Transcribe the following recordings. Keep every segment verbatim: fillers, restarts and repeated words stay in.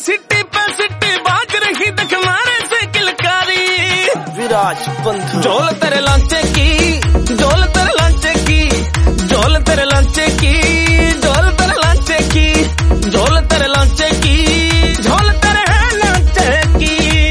City पे city बाज रही देख मारे से किलकारी। विराज बंधु झोल तेरे लांचे की, झोल तेरे लांचे की, झोल तेरे लांचे की, झोल तेरे लांचे की, झोल तेरे लांचे की, झोल तेरे लांचे की।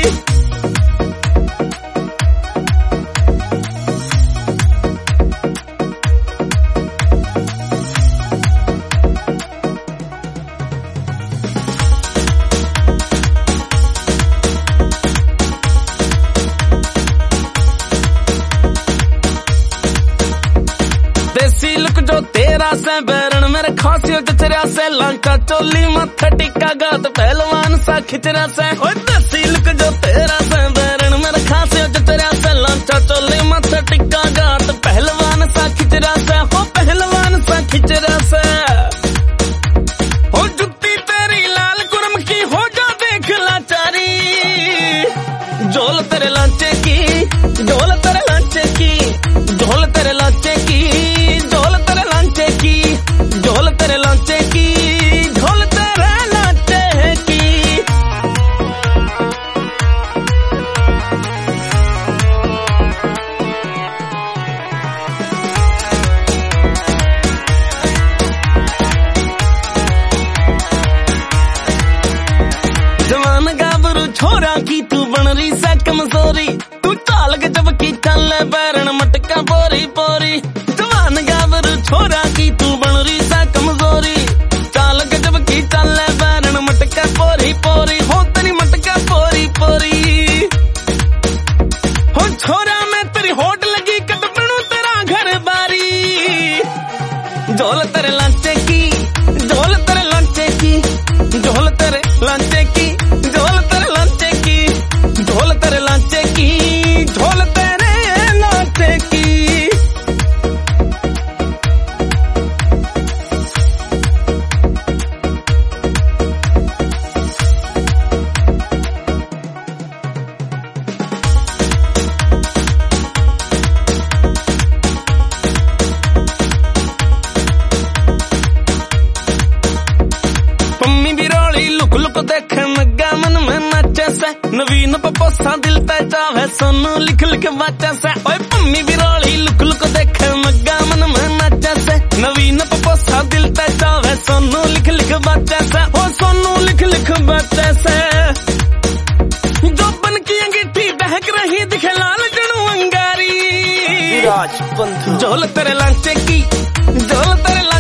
देसी लुक जो तेरा से बैरन मेरे खांसी चचरा से लांचा चोली माथा टिक्का गात पहलवान सा खिचरा से। ओए देसी लुक जो तेरा से बैरन मेरे खांसी चचरा से लांचा चोली माथा टिक्का गात पहलवान सा खिचरा से। हो पहलवान सा खिचरा से। हो जुत्ती तेरी लाल कुरम की हो जा देख लाचारी। झोल तेरे लांचे की, झोल तेरे लांचे की, झोल तेरे लांचे की, झोल तेरे लांचे की, झोल तेरे लांचे की, झोल तेरे लांचे की। जवान गाभरू छोरा की तू बन रही सा कमजोरी। तू चाल के जब की चल बैरन मटका पोरी पोरी। जवान गाभरू छोरा की तू बन रही सा कमजोरी। चाल के जब की चल बैरन मटका पोरी पोरी। हो तेरी मटका पोरी पोरी। हो छोरा मैं तेरी होट लगी कद बनू तेरा घर बारी। झोल तेरे लांचे की, झोल तेरे लांचे की, झोल तेरे लांचे की, झोल तेरे लांचे की, झोल तेरे लांचे की, झोल तेरे लांचे की। पम्मी बिरोली लुक लुक देखे मग्गा मन में नाचे से। नवीन पपोसा दिल ते चावे सोनू लिख लिख बाचे से। ओए पम्मी बिरोली लुक लुक देखे मग्गा मन में नाचे से। नवीन पपोसा दिल ते चावे सोनू लिख लिख बाचे से। ओ सोनू लिख लिख बाचे से। जो बन की अंगीठी दहक रही दिखे लाल जणू अंगारी। विराज बंधु झोल तेरे लांचे की, झोल तेरे